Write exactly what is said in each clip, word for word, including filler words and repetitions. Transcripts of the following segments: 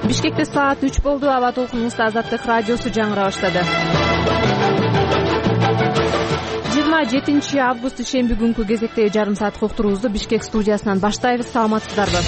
Бишкекте саат үч болду. Аба толкунубузда Азаттык радиосу жаңыра баштады. жыйырма жетинчи август ишемби күнкү кезектеги жарым саат уктуруубузду Бишкек студиясынан баштайбыз. Саламатсыздарбы?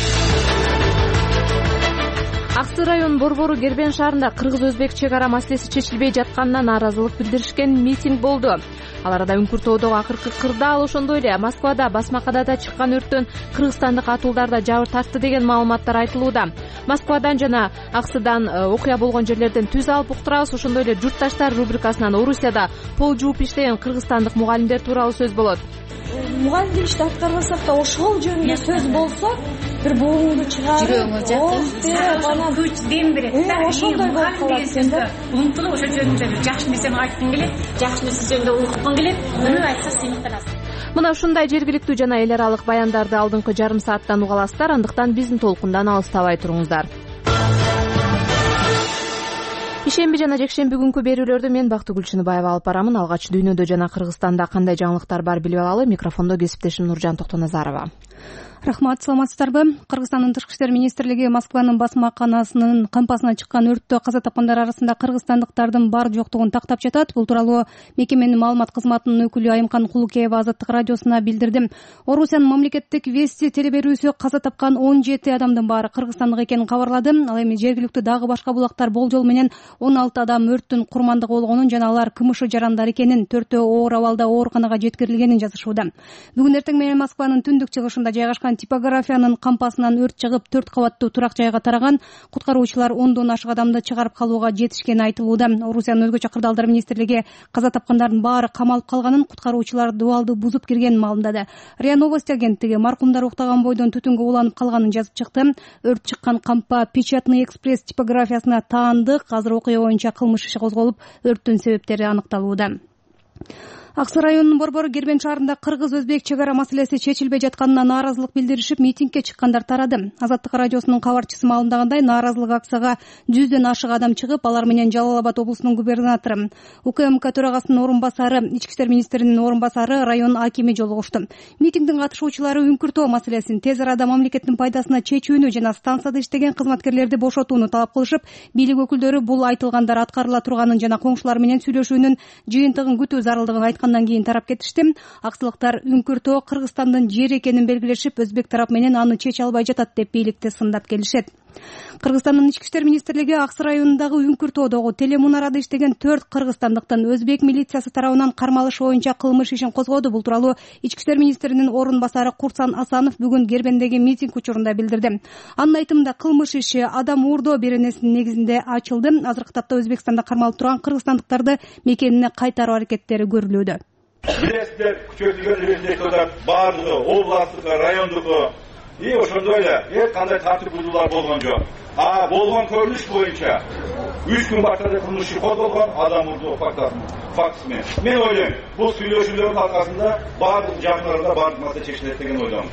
Аксы районунун Борбору Кербен шаарында кыргыз-өзбек чек ара маселеси чечилбей жатканына нааразылык билдиришкен митинг болду. Ал арада Үңкүртөдөгү акыркы кырдаал, ошондой эле Москвада Басмакадада чыккан өрттөн кыргызстандык атуулдар да жабыр тартты деген маалыматтар айтылууда. Москвадан жана Аксыдан окуя болгон жерлерден түз алып уктурабыз. Ошондой эле журтташтар рубрикасынан Орусияда пол жууп иштеген кыргызстандык мугалимдер тууралуу сөз болот. Мугалимдик ишти аткарбасак да ошол жөнүндө сөз болсо, бир буңду чыгарып, жүрөгүңөр жакты, күч дем берет. Ошондой болуп калат да. Унутулуп ошол жөнүндө жакшы нерсени айткың келет, жакшы нерсе жөнүндө укуткың келет, муну айтса сыйынтырасың. Мына ушундай жергиликтүү жана эл аралык баяндарды алдыңкы жарым сааттан уга аласыздар, андыктан биздин толкундан алыстабай туруңуздар. Ишемби жана жекшемби күнкү берүүлөрдү мен Бактыгүл Чыныбаева алып барамын. Алгач дүйнөдө жана Кыргызстанда кандай жаңылыктар бар билип алалы. Микрофондо кесиптешим Нуржан Токтоназарова. Рахмат, саламатсыздарбы? Кыргызстандын Тышкы иштер министрлиги Москванын басмаканасынын кампасына чыккан өрттө каза тапкандар арасында кыргызстандыктардын бар жоктугун тактап жатат. Бул тууралуу мекеменин маалымат кызматынын өкүлү Айымкан Кулукеева Азаттык радиосуна билдирди. Орусиянын мамлекеттик Вести телеберүүсү каза тапкан он жети адамдын баары кыргызстандык экенин кабарлады. Ал эми жергиликтүү дагы башка булактар болжол менен он алты адам өрттүн курмандыгы болгонун жана алар кымышы жарандар экенин, төртөө оор абалда ооруканага жеткирилгенин жазышууда. Бүгүн эртең менен Москванын түндүк чыгышында жайгашкан типографиянын кампасынан өрт чыгып, төрт кабаттуу турак жайга тараган. Куткаруучулар ондон ашык адамды чыгарып калууга жетишкени айтылууда. Орусиянын өзгөчө кырдаалдар министрлиги каза тапкандардын баары камалып калганын, куткаруучулар дубалды бузуп киргенин маалымдады. РИА Новости агенттиги маркумдар уктаган бойдон түтүнгө уланып калганын жазып чыкты. Өрт чыккан кампа Печатный экспресс типографиясына таандык. Азыр окуя боюнча кылмыш иши козголуп, өрттүн себептери аныкталууда. Аксы районунун Борбору Кербен шаарында кыргыз-өзбек чек ара маселеси чечилбей жатканына нааразылык билдиришип, митингге чыккандар тарады. Азаттык радиосунун кабарчысы маалымдагандай, нааразылык акцияга жүздөн ашык адам чыгып, алар менен Жалал Абад облусунун губернатору, УКМК төрагасынын орун басары, Ички иштер министринин орун басары, район акими жолугушту. Митингдин катышуучулары Үңкүртөө маселесин тез арада мамлекеттин пайдасына чечүүнү жана станцияда иштеген кызматкерлерди бошотууну талап кылышып, бийлик өкүлдөрү бул айтылгандар аткарыла турганын жана коңшулар менен сүйлөшүүнүн жыйынтыгын күтүү зарылдыгын айткандан кийин тарап кетишти. Аксылыктар Үңкүртөө Кыргызстандын жери экенин белгилешип, өзбек тарап менен аны чече албай жатат деп бийликти сындап келишет. Кыргызстандын Ички иштер министрлиги Аксы районундагы Үңкүртөөдөгү телемунарада иштеген төрт кыргызстандыктын өзбек милициясы тарабынан кармалышы боюнча кылмыш ишин козгоду. Бул тууралуу Ички иштер министринин орун басары Курсан Асанов бүгүн Кербендеги митинг учурунда билдирди. Анын айтымында кылмыш иши адам уурдоо беренесинин негизинде ачылды. Азыркы тапта Өзбекстанда кармалып турган кыргызстандыктарды мекенине кайтаруу аракеттери көрүлүүдө. Билесиздер, күчөтүлгөн режимдеги баардыгы областтык, райондук и ошондой эле эч кандай тартип бузуулар болгон жок. А болгон көрүнүш боюнча үч күн баштап кылмыш иши козголгон, адам уурдоо фактысы менен. Мен ойлойм, бул сүйлөшүүлөрдүн аркасында баардык жагдарда баардык маселе чечилет деген ойлойм.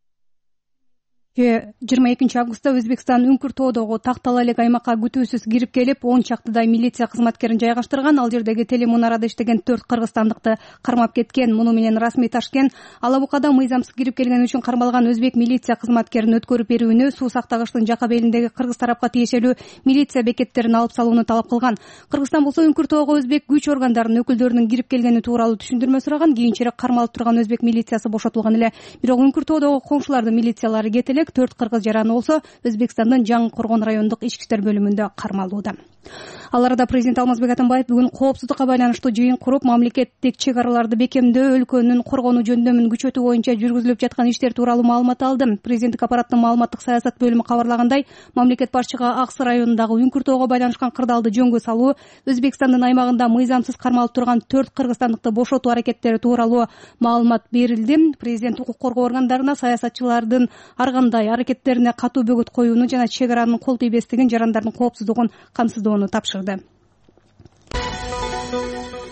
жыйырма экинчи августта Өзбекстан Үңкүртөөдөгү Тактал элек аймакка күтүүсүз кирип келип, он чактыдай милиция кызматкерин жайгаштырган. Ал жердеги телемунарада иштеген төрт кыргызстандыкты кармап кеткен. Муну менен расмий Ташкент Алабукада мыйзамсыз кирип келгени үчүн кармалган өзбек милиция кызматкерин өткөрүп берүүнү, суу сактагычтын жака белиндеги кыргыз тарапка тиешелүү милиция бекеттерин алып салууну талап кылган. Кыргызстан болсо Үңкүртөөгө өзбек күч органдарынын өкүлдөрүнүн кирип келгени тууралуу түшүндүрмө сураган. Кийинчерээк кармалып турган өзбек милициясы бошотулган эле. Бирок Үңкүртөөгө коңшулардын милициялары кете элек. төрт кыргыз жараны болсо Өзбекстандын Жаңы Коргон райондук ички иштер бөлүмүндө кармалууда. Ал арада президент Алмазбек Атамбаев бүгүн коопсуздукка байланыштуу жыйын куруп, мамлекеттик чек араларды бекемдөө, өлкөнүн коргонуу жөндөмүн күчөтүү боюнча жүргүзүлүп жаткан иштер тууралуу маалымат алды. Президенттик аппараттын маалыматтык саясат бөлүмү кабарлагандай, мамлекет башчыга Аксы районундагы Үңкүртөөгө байланышкан кырдаалды жөнгө салуу, Өзбекстандын аймагында мыйзамсыз кармалып турган төрт кыргызстандыкты бошотуу аракеттери тууралуу маалымат берилди. Президент укук коргоо органдарына саясатчылардын ар кандай аракеттерине катуу бөгөт коюуну жана чек аранын кол тийбестигин, жарандардын коопсуздугун камсыздоону тапшырды.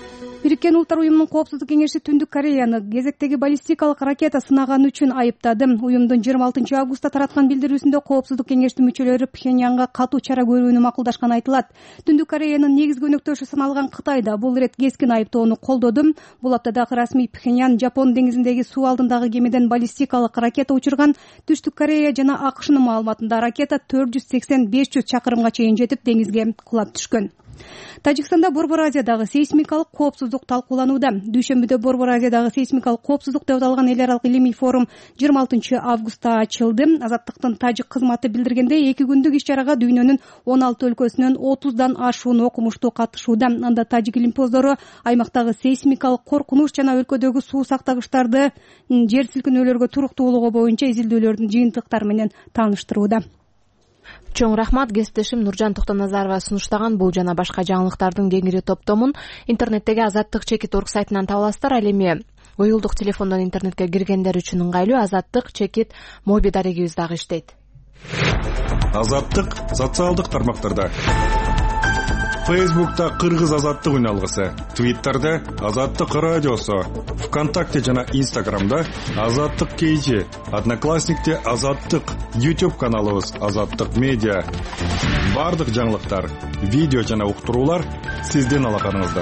Бириккен Улуттар уюмунун Коопсуздук кеңеши Түндүк Кореяны кезектеги баллистикалык ракета сынаганы үчүн айыптады. Уюмдун жыйырма алтынчы августта тараткан билдирүүсүндө Коопсуздук кеңештин мүчөлөрү Пхеньянга катуу чара көрүүнү макулдашканы айтылат. Түндүк Кореянын негизги өнөктөшү саналган Кытай да бул ирет кескин айыптоону колдоду. Бул аптадагы расмий Пхеньян Жапон деңизиндеги суу алдындагы кемеден баллистикалык ракета учурган. Түштүк Корея жана АКШнын маалыматында ракета төрт жүз сексен беш жүз чакырымга чейин жетип деңизге кулап түшкөн. Тажикстанда Борбор Азиядагы сейсмикалык коопсуздук талкууланууда. Дүйшөмбүдө Борбор Азиядагы сейсмикалык коопсуздук деп аталган эл аралык илимий форум жыйырма алтынчы августта ачылды. Азаттыктын тажик кызматы билдиргендей, эки күндүк иш-чарага дүйнөнүн он алты өлкөсүнөн отуздан ашуун окумуштуу катышууда. Анда тажик илимпоздору аймактагы сейсмикалык коркунуч жана өлкөдөгү суу сактагычтарды жер силкинүүлөргө туруктуулугу боюнча изилдөөлөрдүн жыйынтыктары менен тааныштырууда. Чоң рахмат. Кесиптешим Нуржан Токтоназарова сунуштаган бул жана башка жаңылыктардын кеңири топтомун интернеттеги азаттык чекит орг сайтынан таба аласыздар. Ал эми уюлдук телефондон интернетке киргендер үчүн ыңгайлуу азаттык чекит моби дарегибиз дагы иштейт. Азаттык социалдык тармактарда. Фейсбукта Кыргыз азаттык үналгысы, Твиттерде Азаттык радиосу, ВКонтакте жана Инстаграмда Азаттык кейжи, Одноклассникте Азаттык, YouTube каналыбыз Азаттык медиа. Бардык жаңылыктар, видео жана уктуруулар сиздин алаканыңызда.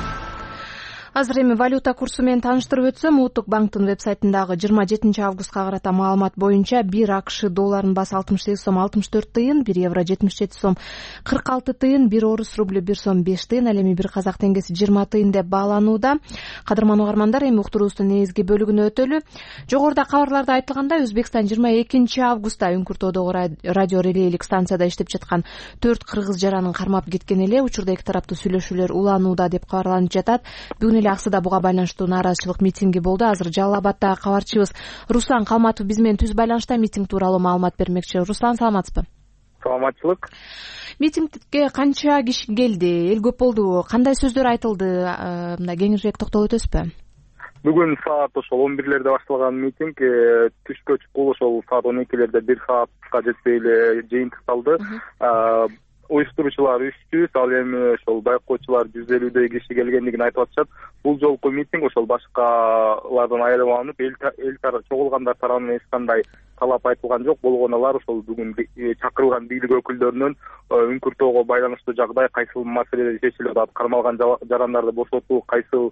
Азыр эми валюта курсу менен тааныштырып өтсөм, Улуттук банктын вебсайтындагы жыйырма жетинчи августка карата маалымат боюнча бир АКШ долларынын баасы алтымыш сегиз сом алтымыш төрт тыйын, бир евро жетимиш жети сом кырк алты тыйын, бир орус рублю бир сом беш тыйын, ал эми бир казак теңгеси жыйырма тыйын деп бааланууда. Кадырман угармандар, эми уктуруубуздун негизги бөлүгүнө өтөлү. Жогоруда кабарларда айтылгандай, Өзбекстан жыйырма экинчи августта Үңкүртөдөгү радио релейлик станцияда иштеп жаткан төрт кыргыз жаранын кармап кеткен эле. Учурда эки тараптуу сүйлөшүүлөр уланууда деп кабарланып жатат. Бүгүн эле Аксыда буга байланыштуу нааразычылык митинги болду. Азыр Жалал Абадтагы кабарчыбыз Руслан Калматов биз менен түз байланышта, митинг тууралуу маалымат бермекчи. Руслан, саламатсызбы? Саламатчылык. Митингге канча киши келди? Эл көп болдубу? Кандай сөздөр айтылды? Мындай кеңирээк токтолуп өтөсүзбү? Бүгүн саат ошол он бирлерде башталган митинг түшкө чукул ошол саат он экилерде бир саатка жетпей эле жыйынтыкталды. Уюштуруучулар үч жүз, ал эми ошол байкоочулар жүз элүүдөй киши келгендигин айтып атышат. Бул жолку митинг ошол башкалардан айырмаланып, эл эл чогулгандар тарабынан эч кандай талап айтылган жок. Болгону алар ошол бүгүн чакырылган бийлик өкүлдөрүнөн Үңкүртөөгө байланыштуу жагдай кайсыл маселеде чечилип атат, кармалган жарандарды бошотуу кайсыл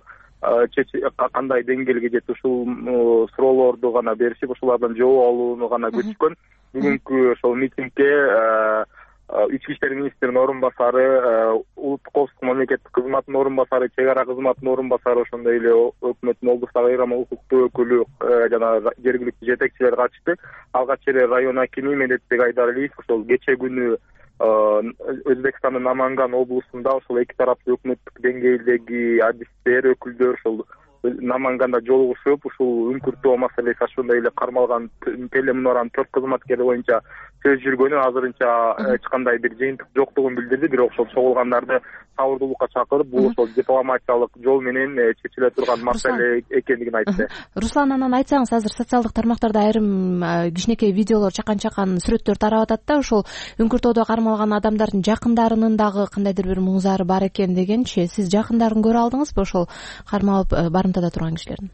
кандай деңгээлге жетти, ушул суроолорду гана беришип, ошолордон жооп алууну гана күтүшкөн. Бүгүнкү ошол митингге Ички иштер министринин орун басары, улуттук коопсуздук мамлекеттик кызматынын орун басары, чек ара кызматынын орун басары, ошондой эле өкмөттүн облустагы айрым укуктуу өкүлү жана жергиликтүү жетекчилер катышты. Алгач эле район акими Медетбек Айдаралиев ошол кече күнү Өзбекстандын Наманган облусунда ошол эки тараптуу өкмөттүк деңгээлдеги адистер, өкүлдөр ошол Наманганда жолугушуп, ушул Үңкүртөө маселеси ошондой эле кармалган телемунаранын төрт кызматкери боюнча сөз жүргөнү, азырынча эч кандай бир жыйынтык жоктугун билдирди. Бирок ошол чогулгандарды сабырдуулукка чакырып, бул ошол дипломатиялык жол менен чечиле турган маселе экендигин айтты. Руслан, анан айтсаңыз, азыр социалдык тармактарда айрым кичинекей видеолор, чакан-чакан сүрөттөр тарап атат да, ошол Үңкүртөөдө кармалган адамдардын жакындарынын дагы кандайдыр бир муңзары бар экен дегенчи. Сиз жакындарын көрө алдыңызбы ошол кармалып барымтада турган кишилердин?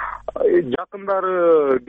Жакындары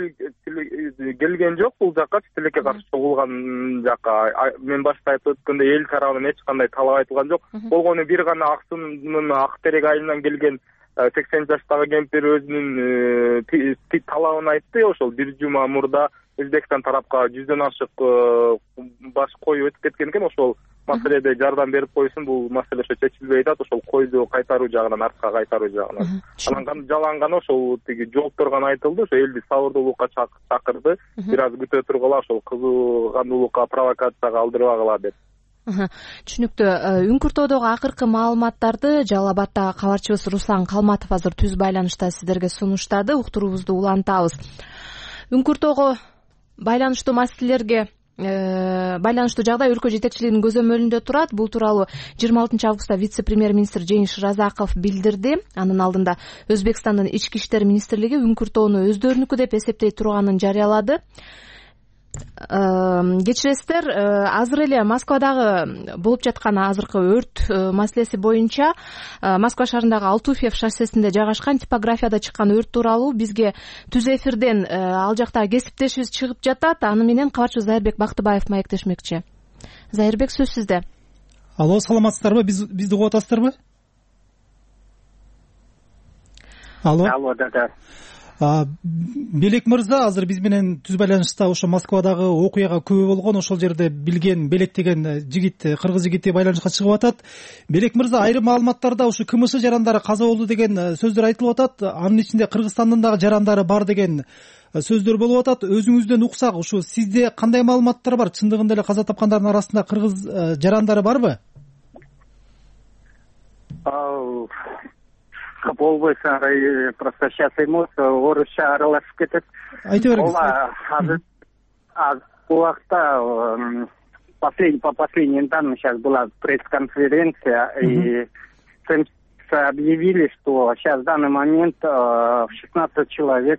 келген жок бул жакка, тилекке каршы чогулган жакка. Мен башта айтып өткөндөй, эл тарабынан эч кандай талап айтылган жок. Болгону бир гана Аксунун Ак терек айылынан келген сексен жаштагы кемпир өзүнүн талабын айтты. Ошол бир жума мурда Өзбекстан тарапка жүздөн ашык баш кой өтүп кеткен экен. Ошол маселеде жардам берип койсун, бул маселе ошо чечилбей атат. Ошол койду кайтаруу жагынан, артка кайтаруу жагынан. Анан жаланган ошол тиги жооптор гана айтылды. Ошо элди сабырдуулукка чакырды. Бир аз күтө тургула, ошол кызуугандуулукка, провокацияга алдырбагыла деп. Түшүнүктүү. Үңкүртөдөгү акыркы маалыматтарды Жалал Абадтагы кабарчыбыз Руслан Калматов азыр түз байланышта сиздерге сунуштады. Уктуруубузду улантабыз. Үңкүртөөгө байланыштуу маселелерге байланыштуу жагдай өлкө жетекчилигинин көзөмөлүндө турат. Бул тууралуу жыйырма алтынчы августта вице-премьер-министр Жеңиш Разаков билдирди. Анын алдында Өзбекстандын ички иштер министрлиги Үңкүртөөнү өздөрүнүкү деп эсептей турганын жарыялады. кечиресиздер, азыр эле Москвадагы болуп жаткан азыркы өрт маселеси боюнча Москва шаарындагы Алтуфьев шоссесинде жайгашкан типографияда чыккан өрт тууралуу бизге түз эфирден ал жактагы кесиптешибиз чыгып жатат. Аны менен кабарчыбыз Зайырбек Бактыбаев маектешмекчи. Зайырбек, сөз сизде. Алло, саламатсыздарбы? Бизди угуп атасыздарбы? Алло. Алло, да, да. Белек мырза, азыр биз менен түз байланышта ошо Москвадагы окуяга күбө болгон, ошол жерде билген Белек деген жигит, кыргыз жигити байланышка чыгып атат. Белек мырза, айрым маалыматтарда ушу КМШ жарандары каза болду деген сөздөр айтылып атат. Анын ичинде Кыргызстандын дагы жарандары бар деген сөздөр болуп атат. Өзүңүздөн уксак, ушу сизде кандай маалыматтар бар? Чындыгында эле каза тапкандардын арасында кыргыз жарандары барбы? Болбойса, просто сейчас эмоция орусча аралашып кетет. Айта бериңиз. Азыр бул убакта последний по последним данным сейчас была пресс-конференция, и объявили, что сейчас в данный момент шестнадцать человек,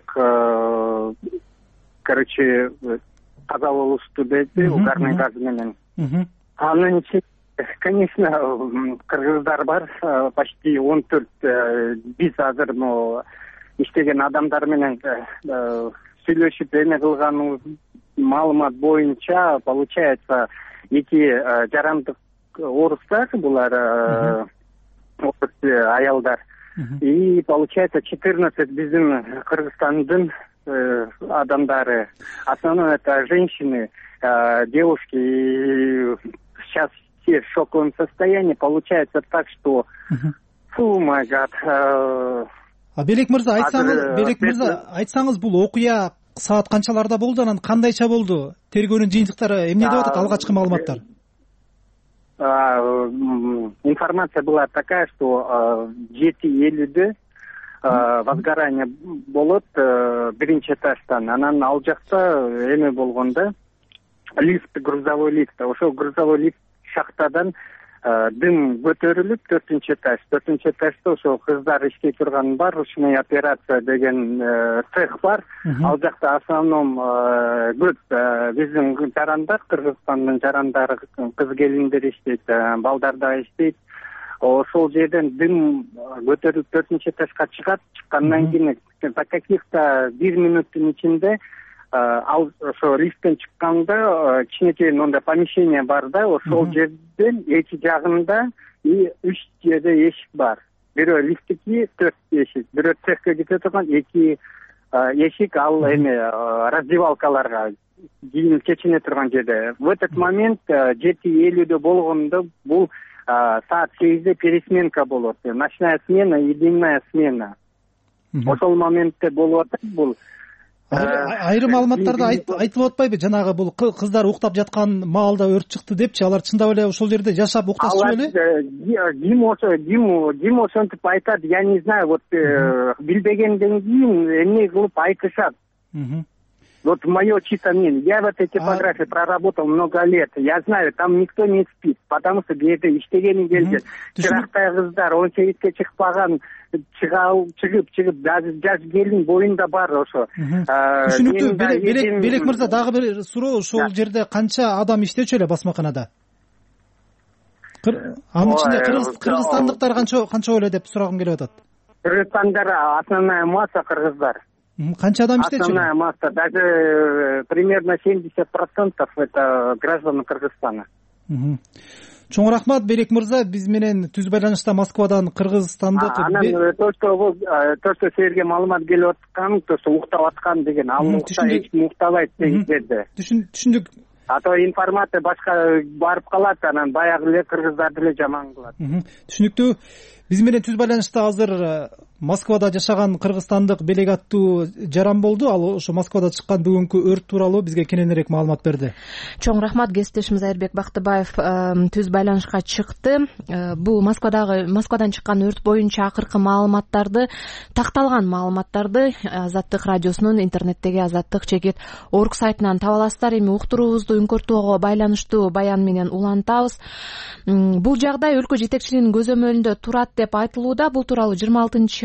короче, каза болушту деди угарный газ менен. Анын ичинде, конечно, кыргыздар бар, почти он төрт. Биз азыр иштеген адамдар менен сүйлөшүп эме кылганыбыз маалымат боюнча, получается, эки жарандык орустар, булар аялдар. И получается четырнадцать биздин Кыргызстандын адамдары. Основное это женщины, девушки. И сейчас все в шоковом состоянии. Получается так, что фу, май гад. А Белек мырза, айтсаңыз, Белек мырза, айтсаңыз, бул окуя саат канчаларда болду, анан кандайча болду? Тергөөнүн жыйынтыктары эмне деп атат, алгачкы маалыматтар? Информация была такая, что жети элүүдө возгорание болот биринчи этаждан. Анан ал жакта эме болгондо лифт, грузовой лифт. Ошол грузовой лифт шахтадан дым көтөрүлүп төртүнчү этаж. төртүнчү этажда ошо кыздар иштей турган бар, ручной операция деген цех бар. Ал жакта основном көп биздин жарандар, Кыргызстандын жарандары, кыз келиндер иштейт, балдар да иштейт. Ошол жерден дым көтөрүлүп төртүнчү этажга чыгат. Чыккандан кийин за каких-то бир минуттун ичинде ал ошо лифттен чыкканда кичинекей мындай помещение бар да, ошол жерден эки жагында и үч жерде эшик бар. Бирөө лифттики төрт эшик, бирөө цехке кете турган эки эшик, ал эме раздевалкаларга кийин чечине турган жерде. В этот момент жети элүүдө болгондо бул саат сегизде пересменка болот. Ночная смена и дневная смена. Ошол моментте болуп атат бул. Айрым маалыматтарда айтылып атпайбы, жанагы бул кыздар уктап жаткан маалда өрт чыкты депчи, алар чындап эле ошол жерде жашап укташчу беле? Ким ошо, ким ошентип айтат, я не знаю, вот билбегенден кийин эмне кылып айтышат. Вот мое чисто мнение. Я в этой типографии проработал много лет. Я знаю, там никто не спит, потому что где-то иштегени келген. Чырактай кыздар он сегизге чыкпаган, чыгып чыгып жаш келин боюнда бар ошо. Түшүнүктүү. Белек мырза, дагы бир суроо, ошол жерде канча адам иштечү эле басмаканада? Анын ичинде кыргызстандыктар канча канча эле деп сурагым келип атат. Кыргызстандар основная масса кыргыздар. Канча адам иштечү? Основная масса, даже примерно семьдесят процентов это граждане Кыргызстана. Чоң рахмат, Белек мырза, биз менен түз байланышта Москвадан кыргызстандык. Анан то, что то, что силерге маалымат келип аткан, то, что уктап аткан деген, ал эч ким уктабайт деген жерде. Түшүндүк. А то информация башка барып калат, анан баягы эле кыргыздарды эле жаман кылат. Түшүнүктүү. Биз менен түз байланышта азыр Москвада жашаган кыргызстандык Белек аттуу жаран болду. Ал ошо Москвада чыккан бүгүнкү өрт тууралуу бизге кененирээк маалымат берди. Чоң рахмат, кесиптешим Зайырбек Бактыбаев түз байланышка чыкты. Бул Москвадагы Москвадан чыккан өрт боюнча акыркы маалыматтарды, такталган маалыматтарды Азаттык радиосунун интернеттеги азаттык чекит орг сайтынан таба аласыздар. Эми уктуруубузду үңкөртүүгө байланыштуу баян менен улантабыз. Бул жагдай өлкө жетекчилигинин көзөмөлүндө турат деп айтылууда. Бул тууралуу жыйырма алтынчы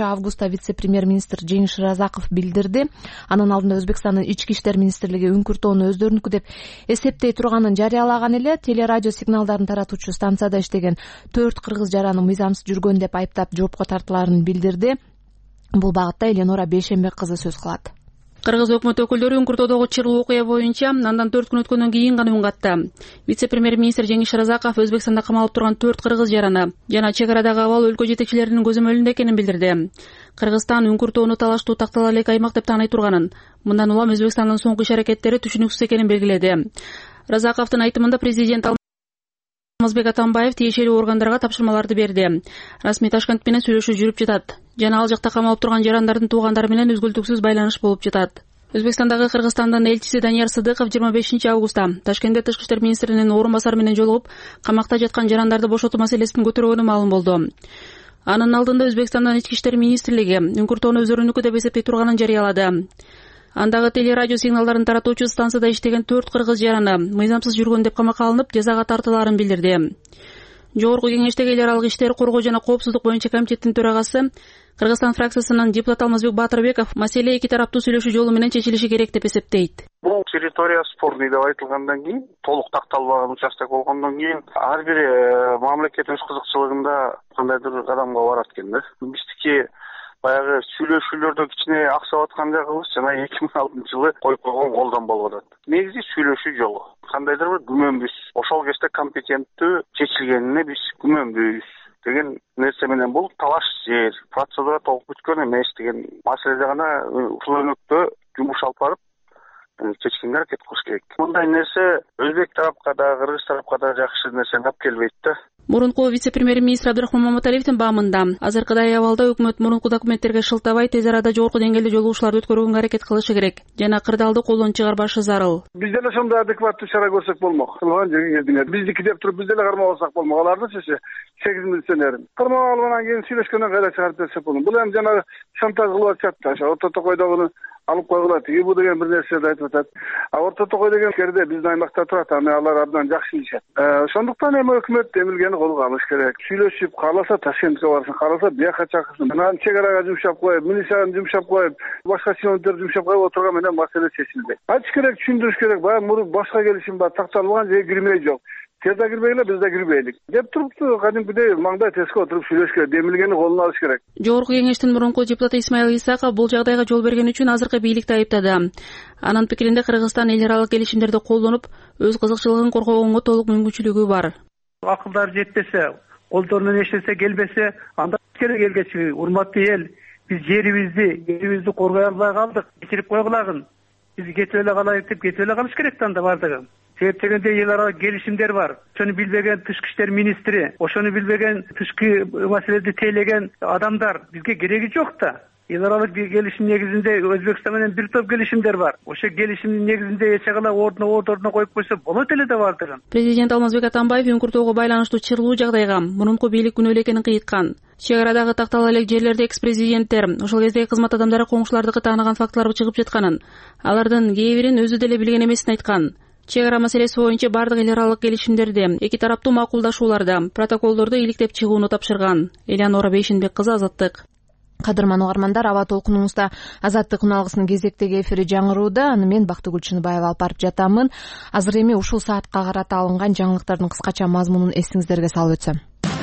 августта вице-премьер-министр Жеңиш Разаков билдирди. Анын алдында Өзбекстандын ички иштер министрлиги үңкүртөөнү өздөрүнүкү деп эсептей турганын жарыялаган эле. Телерадио сигналдарын таратуучу станцияда иштеген төрт кыргыз жараны мыйзамсыз жүргөн деп айыптап жоопко тартыларын билдирди. Бул багытта Эленора Бейшембек кызы сөз кылат. Кыргыз өкмөт өкүлдөрү үңкүртөөгө чыгуу окуя боюнча андан төрт күн өткөндөн кийин гана үн катты. Вице-премьер-министр Жеңиш Разаков Өзбекстанда камалып турган төрт кыргыз жараны жана чек арадагы абал өлкө жетекчилеринин көзөмөлүндө экенин билдирди. Кыргызстан үңкүртөөнү талаштуу тактала элек аймак деп тааный турганын, мындан улам Өзбекстандын соңку иш-аракеттери түшүнүксүз экенин белгиледи. Разаковдун айтымында президент Алмазбек Атамбаев тиешелүү органдарга тапшырмаларды берди. Расмий Ташкент менен сүйлөшүү жүрүп жатат жана ал жакта камалып турган жарандардын туугандары менен үзгүлтүксүз байланыш болуп жатат. Өзбекстандагы Кыргызстандын элчиси Данияр Сыдыков жыйырма бешинчи августта Ташкентте тышкы иштер министринин орун басары менен жолугуп, камакта жаткан жарандарды бошотуу маселесин көтөргөнү маалым болду. Анын алдында Өзбекстандын ички иштер министрлиги үңкүртөөнү өздөрүнүкү деп эсептей турганын жарыялады. Андагы телерадио сигналдарын таратуучу станцияда иштеген төрт кыргыз жараны мыйзамсыз жүргөн деп камакка алынып, жазага тартылаарын билдирди. Жогорку кеңештеги эл аралык иштер, коргоо жана коопсуздук боюнча комитеттин төрагасы Кыргызстан фракциясынын депутат Алмазбек Батырбеков маселе эки тараптуу сүйлөшүү жолу менен чечилиши керек деп эсептейт. Бул территория спорный деп айтылгандан кийин, толук такталбаган участок болгондон кийин ар бир мамлекет өз кызыкчылыгында кандайдыр кадамга барат экен да. Биздики баягы сүйлөшүүлөрдө кичине аксап аткан жагыбыз жана эки миң алтынчы жылы коюп койгон колдон болуп атат. Негизи сүйлөшүү жолу. Кандайдыр бир күмөнбүз. Ошол кезде компетенттүү чечилгенине биз күмөнбүз деген нерсе менен бул талаш жер, процедура толук бүткөн эмес деген маселеде гана ушул өнөктө жумуш алып барып чечкенге аракет кылыш керек. Мындай нерсе Өзбек тарапка да, Кыргыз тарапка да жакшы нерсе алып келбейт да. Мурунку вице-премьер-министр Абдрахман Маматалиевдин баамында азыркыдай абалда өкмөт мурунку документтерге шылтабай тез арада жогорку деңгээлде жолугушууларды өткөрүүгө аракет кылышы керек жана кырдаалды колдон чыгарбашы зарыл. Биз деле ошондой адекваттуу чара көрсөк болмок. Кылган жерге келдиңер. Биздики деп туруп биз деле кармап алсак болмок. Алардычы сегиз милиционерин. Кармап алгандан кийин сүйлөшкөндөн кайра чыгарып берсек болот. Бул эми жанагы шантаж кылып атышат да. Ошо Орто Токойдогуну алып койгула, тиги бу деген бир нерселерди айтып атат. А Орто Токой деген жерде биздин аймакта турат, аны алар абдан жакшы билишет. Ошондуктан эми өкмөт эмилгени колго алыш керек. Сүйлөшүп, кааласа Ташкентке барсын, кааласа бияка чакырсын. Анан чек арага жумшап коюп, милицияны жумшап коюп, башка чиновниктер жумшап коюп отурган менен маселе чечилбейт. Айтыш керек, түшүндүрүш керек. Баягы мурун башка келишим бар, такталган жерге кирмей жок. Тез да кирбейле, биз да кирбейлик деп турупту кадимкидей маңдай теске отуруп сүйлөш керек, демилгени колуна алыш керек. Жогорку кеңештин мурунку депутаты Исмаил Исаков бул жагдайга жол берген үчүн азыркы бийликти айыптады. Анын пикиринде Кыргызстан эл аралык келишимдерди колдонуп, өз кызыкчылыгын коргогонго толук мүмкүнчүлүгү бар. Акылдары жетпесе, колдорунан эч нерсе келбесе, анда керек элге чыгып, урматтуу эл, биз жерибизди, элибизди коргой албай калдык, кечирип койгулагын. Биз кетип эле калайык деп кетип эле калыш керек да анда бардыгы. Себеп дегенде эл аралык келишимдер бар. Ошону билбеген тышкы иштер министри, ошону билбеген тышкы маселеди тейлеген адамдар бизге кереги жок да. Эл аралык келишим негизинде Өзбекстан менен бир топ келишимдер бар. Ошо келишимдин негизинде эч кала ордуна ордуна коюп койсо болот эле да бардыгын. Президент Алмазбек Атамбаев үңкүртөөгө байланыштуу чырлуу жагдайга мурунку бийлик күнөө эле экенин кыйткан. Чек арадагы тактала элек жерлерде экс-президенттер, ошол кездеги кызмат адамдары коңшулардыкы тааныган фактылар чыгып жатканын, алардын кээ бирин өзү деле билген эмесин айткан. Чек ара маселеси боюнча бардык эл аралык келишимдерди, эки тараптуу макулдашууларда, протоколдорду иликтеп чыгууну тапшырган. Эленора Бейшембек кызы, Азаттык. Кадырман угармандар, аба толкунуңузда Азаттык үналгысынын кезектеги эфири жаңырууда. Аны мен Бактыгүл Чыныбаева алып барып жатамын. Азыр эми ушул саатка карата алынган жаңылыктардын кыскача мазмунун эсиңиздерге салып өтсөм.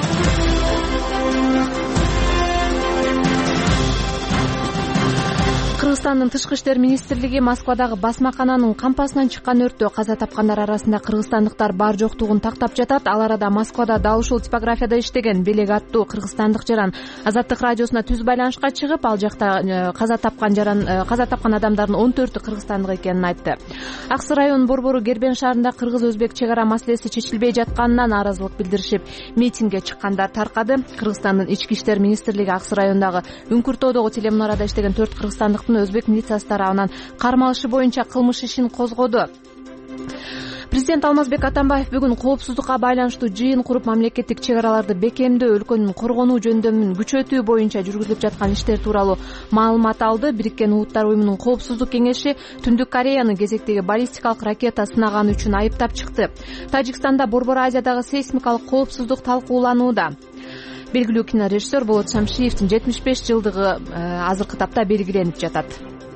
Кыргызстандын тышкы иштер министрлиги Москвадагы басмакананын кампасынан чыккан өрттө каза тапкандар арасында кыргызстандыктар бар жоктугун тактап жатат. Ал арада Москвада дал ушул типографияда иштеген Белек аттуу кыргызстандык жаран Азаттык радиосуна түз байланышка чыгып, ал жакта каза тапкан жаран каза тапкан адамдардын он төртү кыргызстандык экенин айтты. Аксы районунун Борбору Гербен шаарында кыргыз-өзбек чек ара маселеси чечилбей жатканынан нааразылык билдиришип, митингге чыккандар таркады. Кыргызстандын ички иштер министрлиги Аксы районундагы Үңкүртөөгө телемунарада иштеген төрт кыргызстандыктын өзбек милициясы тарабынан кармалышы боюнча кылмыш ишин козгоду. Президент Алмазбек Атамбаев бүгүн коопсуздукка байланыштуу жыйын куруп, мамлекеттик чек араларды бекемдөө, өлкөнүн коргонуу жөндөмүн күчөтүү боюнча жүргүзүлүп жаткан иштер тууралуу маалымат алды. Бириккен Улуттар уюмунун коопсуздук кеңеши Түндүк Кореянын кезектеги баллистикалык ракета сынаганы үчүн айыптап чыкты. Тажикстанда Борбор Азиядагы сейсмикалык коопсуздук талкууланууда. белгилүү кинорежиссер Болот Шамшиевдин жетимиш беш жылдыгы азыркы тапта белгиленип жатат.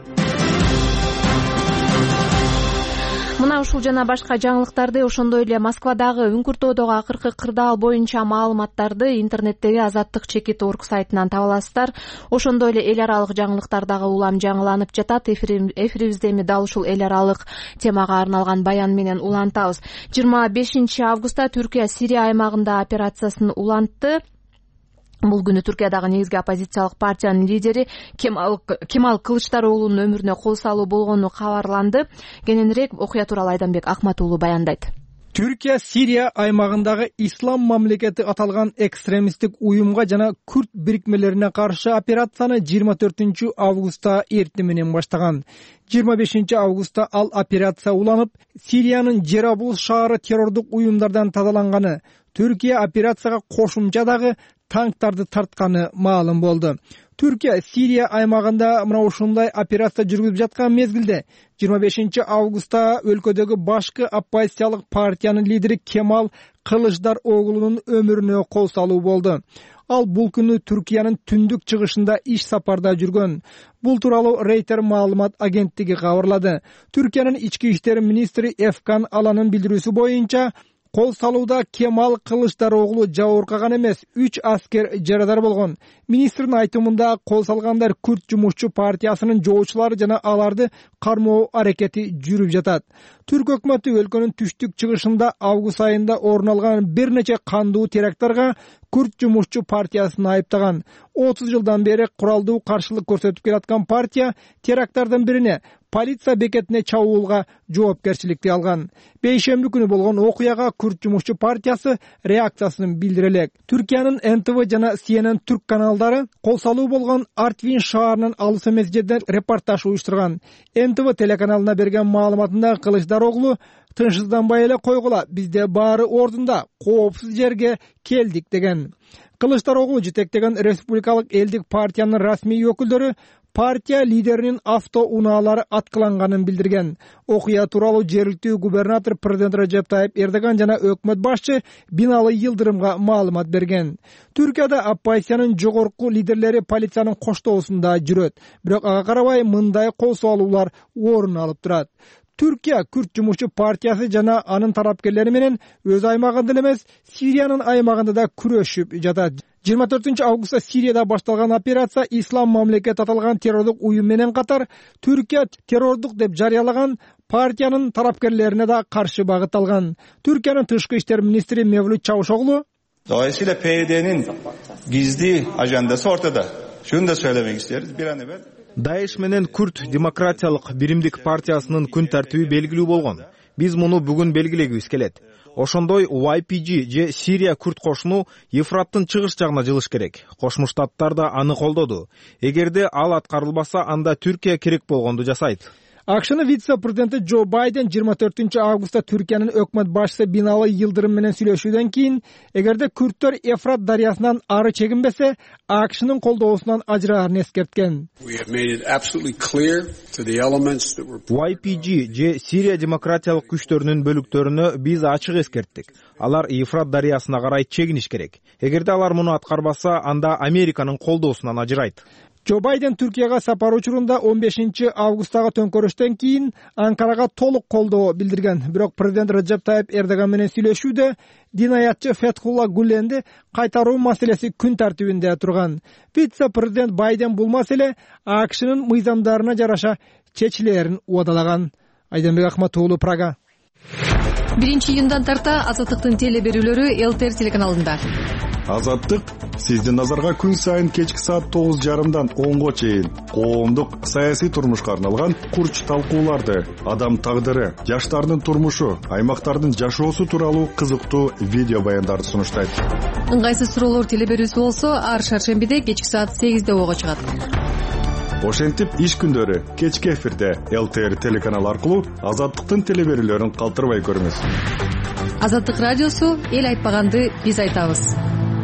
Мына ушул жана башка жаңылыктарды, ошондой эле Москвадагы Үңкүртөдөгү акыркы кырдаал боюнча маалыматтарды интернеттеги Азаттык чекит орг сайтынан таба аласыздар. Ошондой эле эл аралык жаңылыктар дагы улам жаңыланып жатат. Эфирибизде эми дал ушул эл аралык темага арналган баян менен улантабыз. жыйырма бешинчи августта Түркия Сирия аймагында операциясын улантты. Бул күнү Түркиядагы негизги оппозициялык партиянын лидери Кемал, Кемал Кылычдароглунун өмүрүнө кол салуу болгону кабарланды. Кененирээк окуя тууралуу Айданбек Акмат уулу баяндайт. Түркия Сирия аймагындагы ислам мамлекети аталган экстремисттик уюмга жана күрд бирикмелерине каршы операцияны жыйырма төртүнчү августта эртең менен баштаган. жыйырма бешинчи августта ал операция уланып, Сириянын Жерабул шаары террордук уюмдардан тазаланганы, Түркия операцияга кошумча дагы танктарды тартканы маалым болду. Түркия Сирия аймагында мына ушундай операция жүргүзүп жаткан мезгилде жыйырма бешинчи августта өлкөдөгү башкы оппозициялык партиянын лидери Кемал Кылычдароглунун өмүрүнө кол салуу болду. Ал бул күнү Түркиянын түндүк чыгышында иш сапарда жүргөн. Бул тууралуу Рейтер маалымат агенттиги кабарлады. Түркиянын ички иштер министри Эфкан Аланын билдирүүсү боюнча, кол салууда Кемал Кылычдароглу жабыркаган эмес, үч аскер жарадар болгон. Министрдин айтымында кол салгандар Күрд жумушчу партиясынын жоочулары жана аларды кармоо аракети жүрүп жатат. Түрк өкмөтү өлкөнүн түштүк чыгышында август айында орун алган бир нече кандуу терактарга Күрд жумушчу партиясын айыптаган. отуз жылдан бери куралдуу каршылык көрсөтүп келаткан партия теракттардын бирине полиция бекетине чабуулга жоопкерчиликти алган. Бейшемби күнү болгон окуяга Күрд жумушчу партиясы реакциясын билдире элек. Түркиянын Эн Тэ Вэ жана Си Эн Эн түрк каналдары кол салуу болгон Артвин шаарынын алыс эмес жерден репортаж уюштурган. Эн Тэ Вэ телеканалына берген маалыматында Кылычдароглу тынчсызданбай эле койгула, бизде баары ордунда, коопсуз жерге келдик деген. Кылычдароглу жетектеген республикалык элдик партиянын расмий өкүлдөрү партия лидеринин авто унаалары аткыланганын билдирген. Окуя тууралуу жергиликтүү губернатор президент Режеп Тайип Эрдоган жана өкмөт башчы Бинали Йылдырымга маалымат берген. Түркияда оппозициянын жогорку лидерлери полициянын коштоосунда жүрөт, бирок ага карабай мындай кол салуулар орун алып турат. Түркия Күрд жумушчу партиясы жана анын тарапкерлери менен өз аймагында эле эмес, Сириянын аймагында да күрөшүп жатат. жыйырма төртүнчү августта Сирияда башталган операция ислам мамлекет аталган террордук уюм менен катар Түркия террордук деп жарыялаган партиянын тарапкерлерине да каршы багытталган. Түркиянын тышкы иштер министри Мевлют Чавушоглу Dolayısıyla P Y D'nin gizli ajandası ortada. Şunu da söylemek isteriz. Bir an evvel Даиш менен Күрд демократиялык биримдик партиясынын күн тартиби белгилүү болгон. Биз муну бүгүн белгилегибиз келет. Ошондой Y P G же Сирия Күрд кошуну Ефраттын чыгыш жагына жылыш керек. Кошмо Штаттар да аны колдоду. Эгерде ал аткарылбаса, анда Түркия керек болгонду жасайт. АКШнын вице-президенти Джо Байден жыйырма төртүнчү августта Түркиянын өкмөт башчысы Бинали Йылдырым менен сүйлөшүүдөн кийин, эгерде күрттөр Эфрат дарыясынан ары чегинбесе, АКШнын колдоосунан ажыраарын эскерткен. Y P G же Сирия демократиялык күчтөрүнүн бөлүктөрүнө биз ачык эскерттик. Алар Эфрат дарыясына карай чегиниш керек. Эгерде алар муну аткарбаса, анда Американын колдоосунан ажырайт. Джо Байден Түркияга сапар учурунда он бешинчи августтагы төңкөрүштөн кийин Анкарага толук колдоо билдирген. Бирок президент Режеп Тайип Эрдоган менен сүйлөшүүдө динаятчы Фетхулла Гүленди кайтаруу маселеси күн тартибинде турган. Вице-президент Байден бул маселе АКШнын мыйзамдарына жараша чечилерин убадалаган. Айданбек Акмат уулу, Прага. биринчи июндан тарта Азаттыктын теле берүүлөрү Эл Т Р телеканалында. Азаттык сиздин назарга күн сайын кечки саат тогуз жарымдан онго чейин коомдук саясий турмушка арналган курч талкууларды, адам тагдыры, жаштардын турмушу, аймактардын жашоосу тууралуу кызыктуу видео баяндарды сунуштайт. Ыңгайсыз суроолор теле берүүсү болсо, ар шаршембиде кечки саат сегизде ого чыгат. Ошентип иш күндөрү кечки эфирде Эл Т Р телеканалы аркылуу Азаттыктын теле берүүлөрүн калтырбай көрүңүз. Азаттык радиосу, эл айтпаганды биз айтабыз.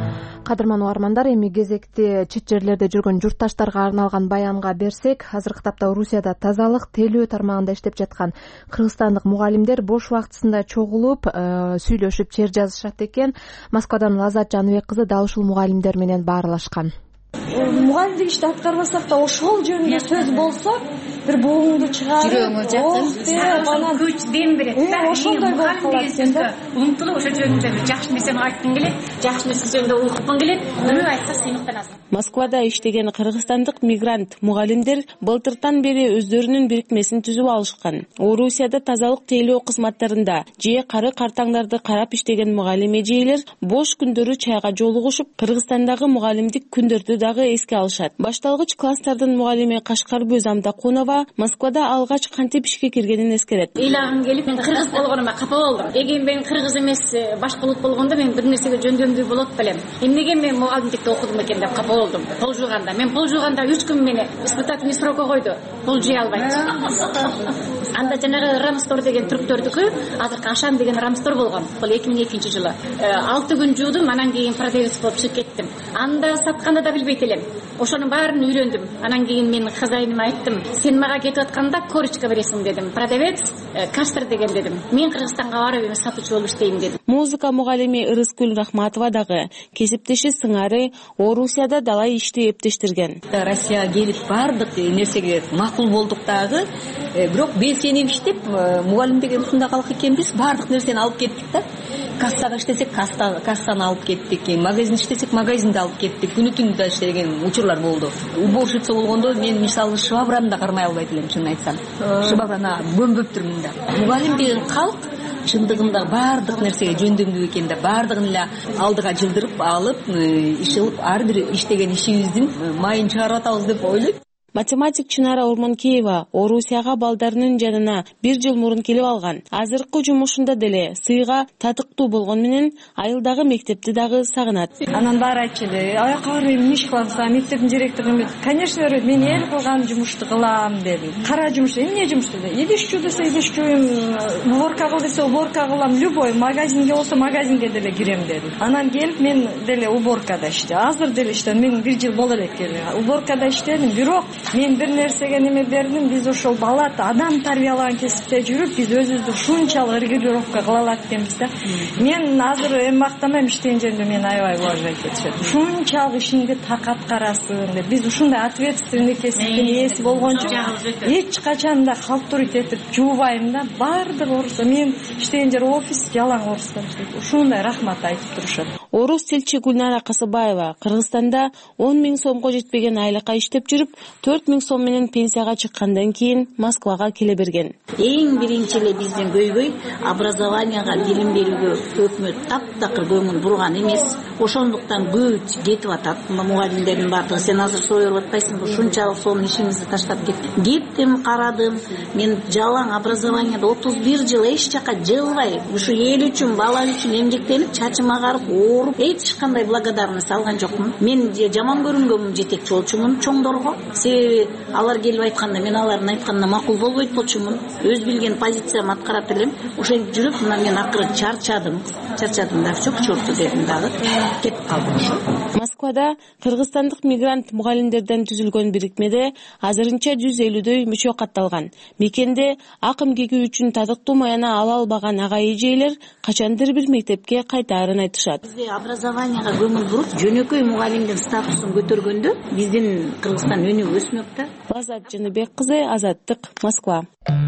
Кадырман угармандар, эми кезекти чет жерлерде жүргөн журтташтарга арналган баянга берсек, азыркы тапта Орусияда тазалык телөө тармагында иштеп жаткан кыргызстандык мугалимдер бош убактысында чогулуп, сүйлөшүп чер жазышат экен. Москвадан Лазат Жаныбек кызы дал ушул мугалимдер менен баарлашкан. Мугалимдик ишти аткарбасак да ошол жөнүндө сөз болсо, бир бугуңду чыгарып, жүрөгүңө жакын, күч дем берет. Ошондой болуп калат экен да. Умтулуп ошол жөнүндө бир жакшы нерсени айткым келет, жакшы нерсе жөнүндө уйгуткум келет. Бирөө айтса сыймыктанасың. Москвада иштеген кыргызстандык мигрант мугалимдер былтыртан бери өздөрүнүн бирикмесин түзүп алышкан. Орусияда тазалык тейлөө кызматтарында же кары картаңдарды карап иштеген мугалим эжелер бош күндөрү чайга жолугушуп, Кыргызстандагы мугалимдик күндөрдү дагы эске алышат. Башталгыч класстардын мугалими Кашкарбөз Амдакунова Москвада алгач кантип ишке киргенин эскерет. Ыйлагым келип, мен кыргыз болгонума капа болдум. Эгер мен кыргыз эмес, башка улут болгондо мен бир нерсеге жөндөмдүү болот белем. Эмнеге мен мугалимдикте окудум экен деп капа болдум. Пол жууганда, мен пол жууганда үч күн мени испытательный срокко койду. Пол жуя албайт. Анда жанагы Рамстор деген түрктөрдүкү, азыркы Ашан деген Рамстор болгон. Бул эки миң экинчи жылы. алты күн жуудум, анан кийин продавец болуп чыгып кеттим. Анда сатканды да билбейт элем. Ошонун баарын үйрөндүм. Анан кийин мен хозяиныма айттым: "Сен мага кетип атканда корочка бересиң" дедим. Продавец Кастер деген дедим. Мен Кыргызстанга барып эми сатуучу болуп иштейм дедим. Музыка мугалими Ырыскүл Рахматова дагы кесиптеши сыңары Орусияда далай ишти эптештирген. Россияга келип бардык нерсеге макул болдук дагы, бирок белсенип иштеп, мугалим деген ушундай калк экенбиз, бардык нерсени алып кеттик да. Кассага иштесек, кассаны алып кеттик, магазин иштесек, магазинди алып кеттик. Күнү түнү да иштеген учурлар болду. Уборщица болгондо мен мисалы швабраны да кармай албайт элем, чынын айтсам. Швабраны көмбөптүрмүн да. Мугалим деген калк чындыгында бардык нерсеге жөндөмдүү экен да, бардыгын эле алдыга жылдырып алып, иш кылып, ар бир иштеген ишибиздин майын чыгарып атабыз деп ойлойт. Математик Чынара Ормонкеева Орусияга балдарынын жанына бир жыл мурун келип алган. Азыркы жумушунда деле сыйга татыктуу болгон менен айылдагы мектепти дагы сагынат. Анан баары айтчылы, аяка барып эмне иш кыласың? Мектептин директору: "Конечно, мен эл кылган жумушту кылам" деди. Кара жумуш, эмне жумуш деди. Идиш чуу десе идиш чууйм, уборка кыл десе уборка кылам, любой магазинге болсо магазинге деле кирем деди. Анан келип мен деле уборкада иштедим. Азыр деле иштедим. Мен бир жыл боло элек келди. Уборкада иштедим, бирок мен бир нерсеге неме бердим. Биз ошол бала адам тарбиялаган кесипте жүрүп, биз өзүбүздү ушунчалык регулировка кыла алат экенбиз да. Мен азыр эми мактамайм, иштеген жеримде мени аябай уважать этишет. Ушунчалык ишиңди так аткарасың деп. Биз ушундай ответственный кесиптин ээси болгончо эч качан да халтурить этип жуубайм да. Баардык орус, мен иштеген жер офис жалаң орустар иштейт. Ушундай рахмат айтып турушат. Орус тилчи Гүлнара Касыбаева Кыргызстанда он миң сомго жетпеген айлыкка иштеп жүрүп, төрт миң сом менен пенсияга чыккандан кийин Москвага келе берген. Эң биринчи эле биздин көйгөй образованияга, билим берүүгө өкмөт таптакыр көңүл бурган эмес. Ошондуктан көп кетип атат мугалимдердин баардыгы. Сен азыр союп атпайсыңбы? Ушунчалык сонун ишиңизди таштап кеттиң. Кеттим, карадым. Мен жалаң образованияда отуз бир жыл эч жака жылбай, ушу эл үчүн, бала үчүн эмгектенип, чачым агарып, ооруп, эч кандай благодарность алган жокмун. Мен жаман көрүнгөнмүн жетекчи болчумун чоңдорго. Себеби алар келип айтканда, мен алардын айтканына макул болбойт болчумун. Өз билген позициямды аткарат элем. Ошентип жүрүп, мына мен акыры чарчадым. Чарчадым да, чок чорту дедим дагы. Кетип калдым ошо. Москвада кыргызстандык мигрант мугалимдерден түзүлгөн бирикмеде азырынча жүз элүүдөй мүчө катталган. Мекенде ак эмгеги үчүн татыктуу маяна ала албаган ага эжелер качандыр бир мектепке кайтаарын айтышат. Бизде образованияга көңүл буруп, жөнөкөй мугалимдин статусун көтөргөндө биздин Кыргызстан өнүгүп өсмөк да. Лазат Жаныбек кызы, Азаттык, Москва.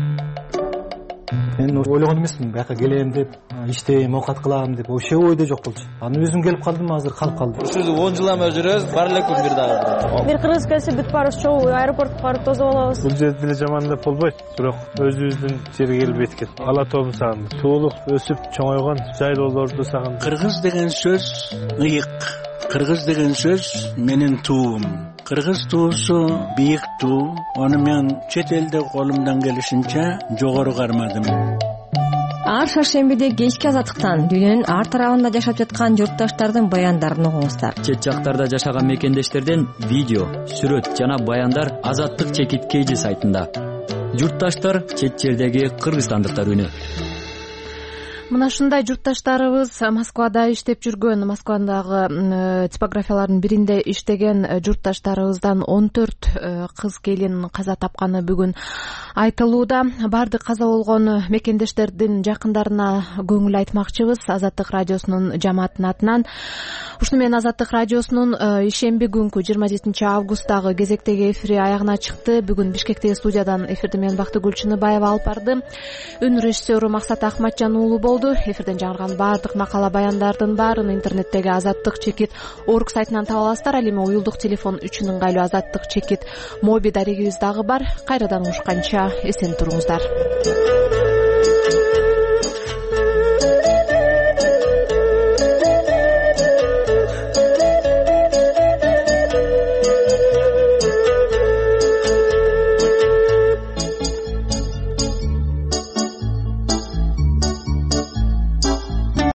Мен ойлогон эмесмин, бияка келем деп, иштейм, оокат кылам деп, вообще ойдо жок болчу. Анан өзүм келип калдым, азыр калып калдым. Ушул он жыл эме жүрөбүз, бар эле күн бир дагы. Бир кыргыз келсе бүт барыбыз чогуу аэропортко барып тосуп алабыз. Бул жерде деле жаман деп болбойт, бирок өзүбүздүн жерге келип эткет. Ала тобун сагындым. Туулук өсүп чоңойгон жайлоолорду сагындым. Кыргыз деген сөз ыйык. Кыргыз деген сөз менин туум. Кыргыз туусу бийик туу. Аны мен чет элде колумдан келишинче жогору кармадым. Ар шаршембиде кечки азаттыктан дүйнөнүн ар тарабында жашап жаткан журтташтардын баяндарын угуңуздар. Чет жактарда жашаган мекендештерден видео, сүрөт жана баяндар Азаттык чекит кейжи сайтында. Журтташтар чет жердеги кыргызстандыктар үнү. мына ушундай журтташтарыбыз Москвада иштеп жүргөн, Москвадагы типографиялардын биринде иштеген журтташтарыбыздан он төрт кыз келин каза тапканы бүгүн айтылууда. Бардык каза болгон мекендештердин жакындарына көңүл айтмакчыбыз Азаттык радиосунун жамаатынын атынан. Ушуну менен Азаттык радиосунун ишемби күнкү жыйырма жетинчи августтагы кезектеги эфири аягына чыкты. Бүгүн Бишкектеги студиядан эфирди мен Бактыгүл Чыныбаева алып барды. Үн режиссеру Максат Ахматжан уулу болду. Эфирден жаңырган баардык макала баяндардын баарын интернеттеги азаттык чекит орг сайтынан таба аласыздар. Ал эми уюлдук телефон үчүн ыңгайлуу азаттык чекит моби дарегибиз дагы бар. Кайрадан угушканча эсен туруңуздар.